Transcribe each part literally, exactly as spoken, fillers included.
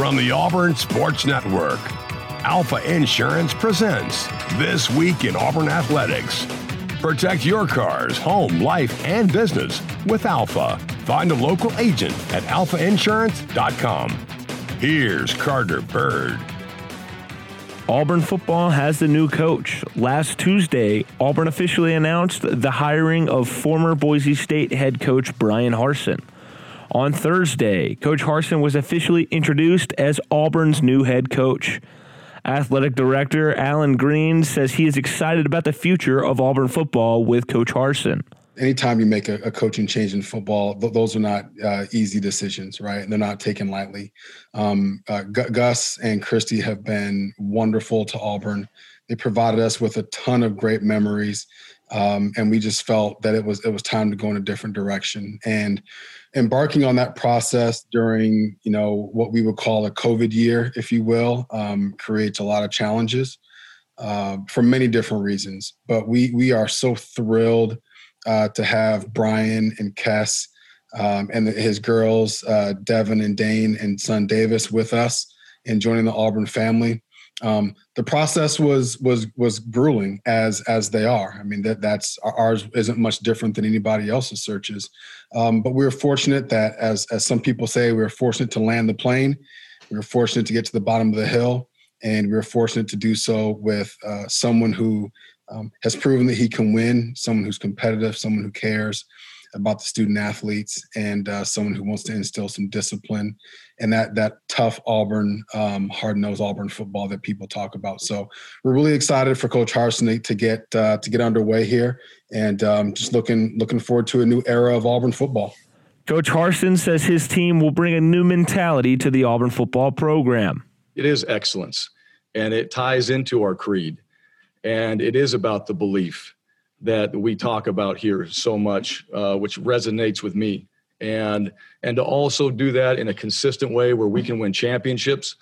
From the Auburn Sports Network, Alpha Insurance presents This Week in Auburn Athletics. Protect your cars, home, life, and business with Alpha. Find a local agent at alpha insurance dot com. Here's Carter Bird. Auburn football has the new coach. Last Tuesday, Auburn officially announced the hiring of former Boise State head coach Bryan Harsin. On Thursday, Coach Harsin was officially introduced as Auburn's new head coach. Athletic Director Alan Green says he is excited about the future of Auburn football with Coach Harsin. Anytime you make a, a coaching change in football, th- those are not uh, easy decisions, right? They're not taken lightly. Um, uh, G- Gus and Christy have been wonderful to Auburn. They provided us with a ton of great memories, um, and we just felt that it was it was time to go in a different direction. And embarking on that process during, you know, what we would call a COVID year, if you will, um, creates a lot of challenges uh, for many different reasons. But we we are so thrilled Uh, to have Bryan and Kess um, and the, his girls, uh, Devin and Dane and son Davis with us and joining the Auburn family. Um, the process was was was grueling as as they are. I mean, that that's ours isn't much different than anybody else's searches. Um, but we were fortunate that, as as some people say, we were fortunate to land the plane. We were fortunate to get to the bottom of the hill, and we were fortunate to do so with uh, someone who Um, has proven that he can win, someone who's competitive, someone who cares about the student athletes, and uh, someone who wants to instill some discipline and that that tough Auburn, um, hard-nosed Auburn football that people talk about. So we're really excited for Coach Harsin to get uh, to get underway here, and um, just looking looking forward to a new era of Auburn football. Coach Harsin says his team will bring a new mentality to the Auburn football program. It is excellence, and it ties into our creed. And it is about the belief that we talk about here so much, uh, which resonates with me. And and to also do that in a consistent way where we can win championships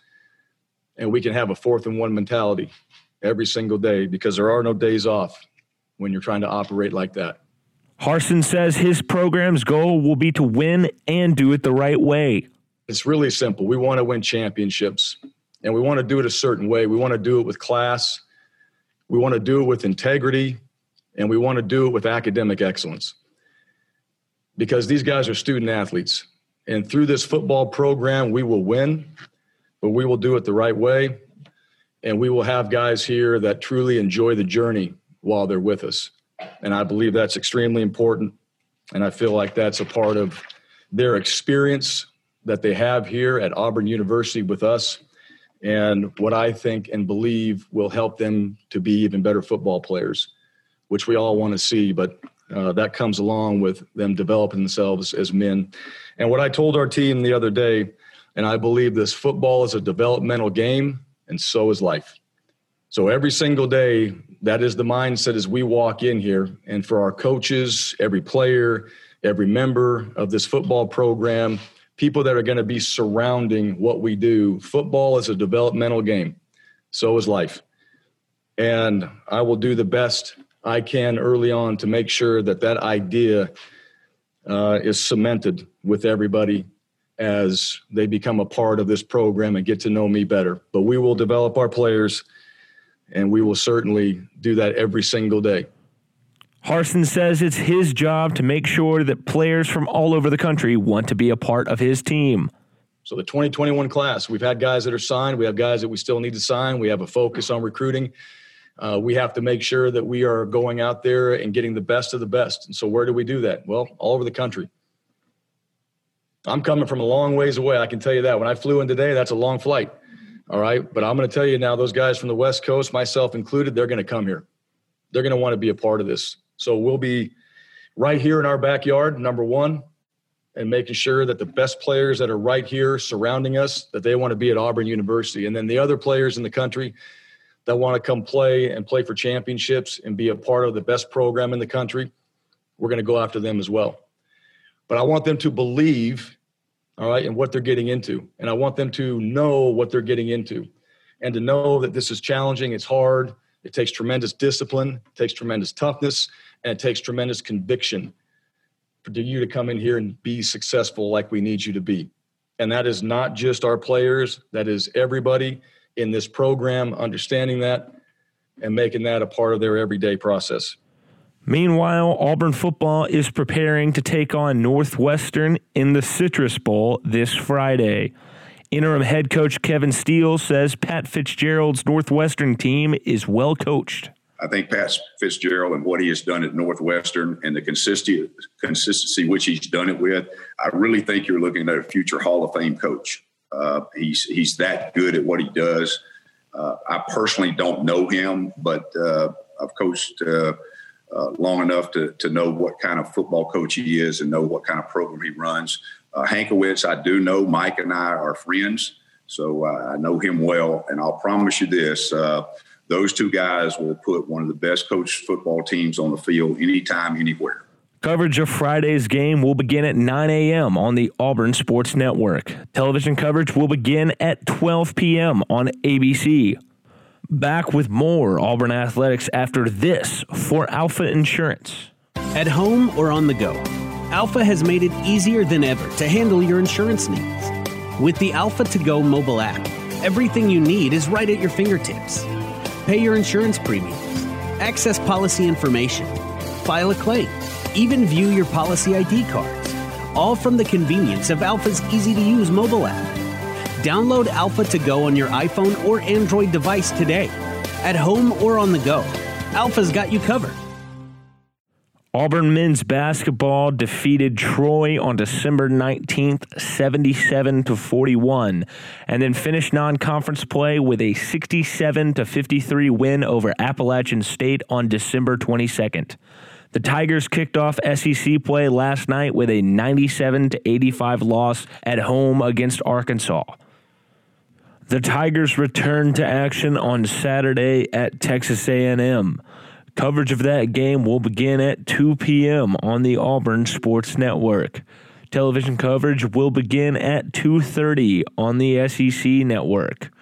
and we can have a fourth and one mentality every single day, because there are no days off when you're trying to operate like that. Harsin says his program's goal will be to win and do it the right way. It's really simple. We want to win championships, and we want to do it a certain way. We want to do it with class. We want to do it with integrity, and we want to do it with academic excellence, because these guys are student athletes. And through this football program, we will win, but we will do it the right way. And we will have guys here that truly enjoy the journey while they're with us. And I believe that's extremely important. And I feel like that's a part of their experience that they have here at Auburn University with us, and what I think and believe will help them to be even better football players, which we all want to see, but uh, that comes along with them developing themselves as men. And what I told our team the other day, and I believe this, football is a developmental game, and so is life. So every single day, that is the mindset as we walk in here. And for our coaches, every player, every member of this football program, people that are going to be surrounding what we do. Football is a developmental game. So is life. And I will do the best I can early on to make sure that that idea uh, is cemented with everybody as they become a part of this program and get to know me better. But we will develop our players, and we will certainly do that every single day. Harsin says it's his job to make sure that players from all over the country want to be a part of his team. So the twenty twenty-one class, we've had guys that are signed. We have guys that we still need to sign. We have a focus on recruiting. Uh, we have to make sure that we are going out there and getting the best of the best. And so where do we do that? Well, all over the country. I'm coming from a long ways away. I can tell you that. When I flew in today, that's a long flight. All right. But I'm going to tell you now, those guys from the West Coast, myself included, they're going to come here. They're going to want to be a part of this. So we'll be right here in our backyard, number one, and making sure that the best players that are right here surrounding us, that they want to be at Auburn University. And then the other players in the country that want to come play and play for championships and be a part of the best program in the country, we're going to go after them as well. But I want them to believe, all right, in what they're getting into. And I want them to know what they're getting into, and to know that this is challenging, it's hard, it takes tremendous discipline, it takes tremendous toughness, and it takes tremendous conviction for you to come in here and be successful like we need you to be. And that is not just our players. That is everybody in this program understanding that and making that a part of their everyday process. Meanwhile, Auburn football is preparing to take on Northwestern in the Citrus Bowl this Friday. Interim head coach Kevin Steele says Pat Fitzgerald's Northwestern team is well coached. I think Pat Fitzgerald and what he has done at Northwestern and the consistency, consistency which he's done it with, I really think you're looking at a future Hall of Fame coach. Uh, he's he's that good at what he does. Uh, I personally don't know him, but uh, I've coached uh, uh, long enough to to know what kind of football coach he is and know what kind of program he runs. Uh, Hankowitz, I do know. Mike and I are friends, so uh, I know him well. And I'll promise you this, uh, those two guys will put one of the best coached football teams on the field anytime, anywhere. Coverage of Friday's game will begin at nine a.m. on the Auburn Sports Network. Television coverage will begin at twelve p.m. on A B C. Back with more Auburn athletics after this for Alpha Insurance. At home or on the go, Alpha has made it easier than ever to handle your insurance needs. With the Alpha to Go mobile app, everything you need is right at your fingertips. Pay your insurance premiums, access policy information, file a claim, even view your policy I D cards, all from the convenience of Alpha's easy-to-use mobile app. Download Alpha to Go on your iPhone or Android device today. At home or on the go, Alpha's got you covered. Auburn men's basketball defeated Troy on December nineteenth, seventy-seven to forty-one, and then finished non-conference play with a sixty-seven to fifty-three win over Appalachian State on December twenty-second. The Tigers kicked off S E C play last night with a ninety-seven to eighty-five loss at home against Arkansas. The Tigers returned to action on Saturday at Texas A and M. Coverage of that game will begin at two p.m. on the Auburn Sports Network. Television coverage will begin at two thirty on the S E C Network.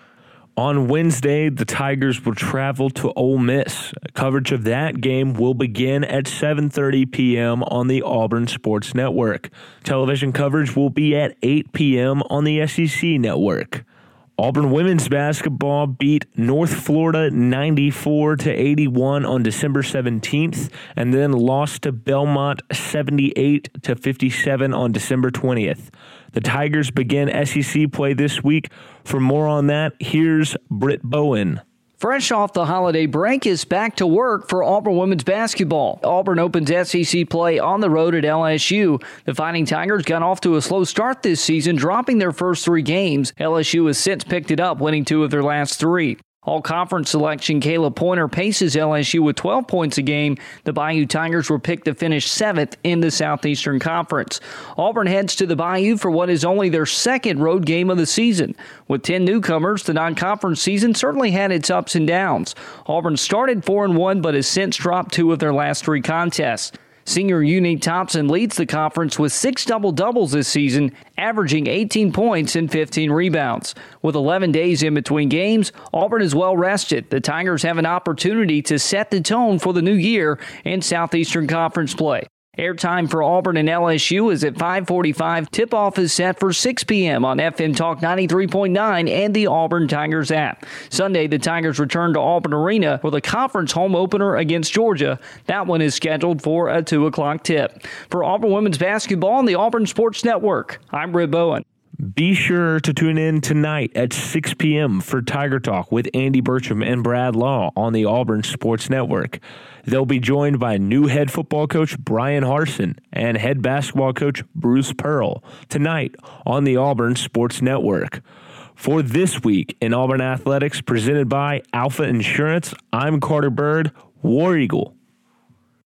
On Wednesday, the Tigers will travel to Ole Miss. Coverage of that game will begin at seven thirty p.m. on the Auburn Sports Network. Television coverage will be at eight p.m. on the S E C Network. Auburn women's basketball beat North Florida ninety-four to eighty-one on December seventeenth and then lost to Belmont seventy-eight to fifty-seven on December twentieth. The Tigers begin S E C play this week. For more on that, here's Britt Bowen. Fresh off the holiday break, is back to work for Auburn women's basketball. Auburn opens S E C play on the road at L S U. The Fighting Tigers got off to a slow start this season, dropping their first three games. L S U has since picked it up, winning two of their last three. All-conference selection Caleb Pointer paces L S U with twelve points a game. The Bayou Tigers were picked to finish seventh in the Southeastern Conference. Auburn heads to the Bayou for what is only their second road game of the season. With ten newcomers, the non-conference season certainly had its ups and downs. Auburn started four and one, but has since dropped two of their last three contests. Senior Unique Thompson leads the conference with six double-doubles this season, averaging eighteen points and fifteen rebounds. With eleven days in between games, Auburn is well rested. The Tigers have an opportunity to set the tone for the new year in Southeastern Conference play. Airtime for Auburn and L S U is at five forty-five. Tip-off is set for six p.m. on F M Talk ninety-three point nine and the Auburn Tigers app. Sunday, the Tigers return to Auburn Arena for the conference home opener against Georgia. That one is scheduled for a two o'clock tip. For Auburn women's basketball on the Auburn Sports Network, I'm Britt Bowen. Be sure to tune in tonight at six p.m. for Tiger Talk with Andy Burcham and Brad Law on the Auburn Sports Network. They'll be joined by new head football coach Bryan Harsin and head basketball coach Bruce Pearl tonight on the Auburn Sports Network. For this week in Auburn Athletics, presented by Alpha Insurance, I'm Carter Bird, War Eagle.